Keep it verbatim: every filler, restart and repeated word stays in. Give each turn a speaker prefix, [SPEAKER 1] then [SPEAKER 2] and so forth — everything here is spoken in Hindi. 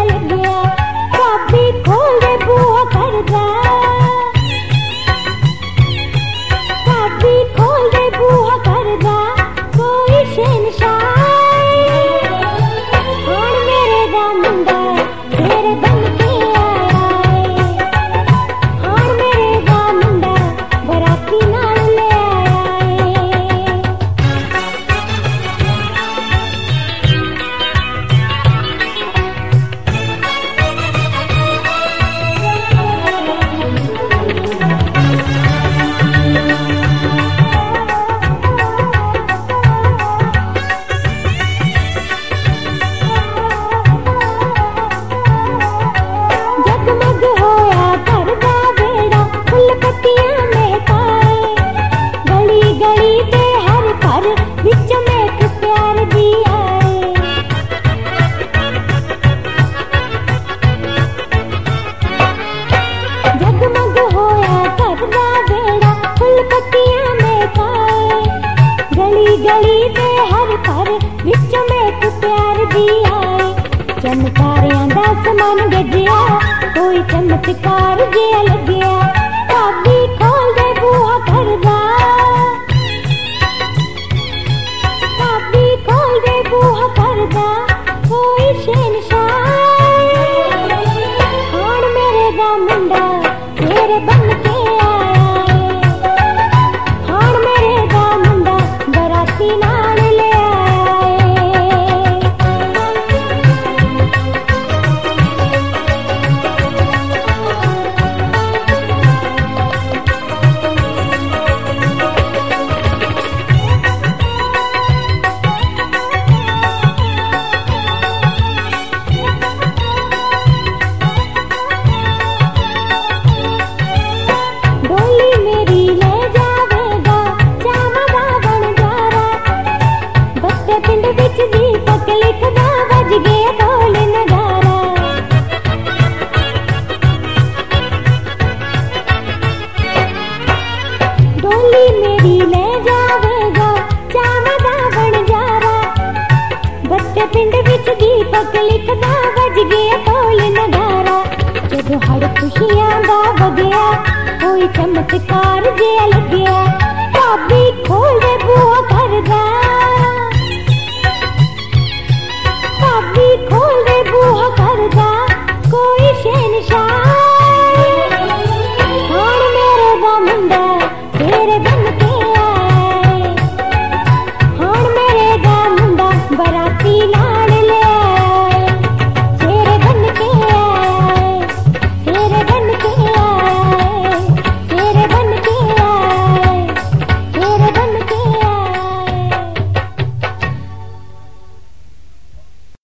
[SPEAKER 1] लग्या, चाबी खोल दे बूहा कर जा, चाबी खोल दे बूहा कर जा, कोई शहनशाह हुण मेरे दा मुंडा तेरे बन के आया है, हुण मेरे दा मुंडा बराती नाल ले आया है। जगमग होया घर दा बेड़ा, फुल पत्तियां में पाए, गली गली ते हर घर विच में एक प्यार दी आए। जगमग होया घर दा बेड़ा, फुल पत्तियां में पाए, गली गली ते हर घर विच में एक प्यार दी आए। चमकारियां दा समान गजया, कोई चमत्कार जिया लग्या, चाबी खोल दे बूहा कर जा, चाबी खोल दे बूहा कर जा, कोई शहनशाह हुण मेरे दा मुंडा तेरे बन के आया है, हुण मेरे दा मुंडा बराती नाल ले आया है। डोली मेरी ले जावेगा चामा दा बनजारा, बत्ते पिंड विच दीपक लिखदा वज गया ढोल नगारा। डोली मेरी ले जावेगा चामा दा बनजारा, बत्ते पिंड विच दीपक लिखदा वज गया ढोल नगारा। जदों हड़ खुशियां दा वगया, कोई चमत्कार जिहा लग्या,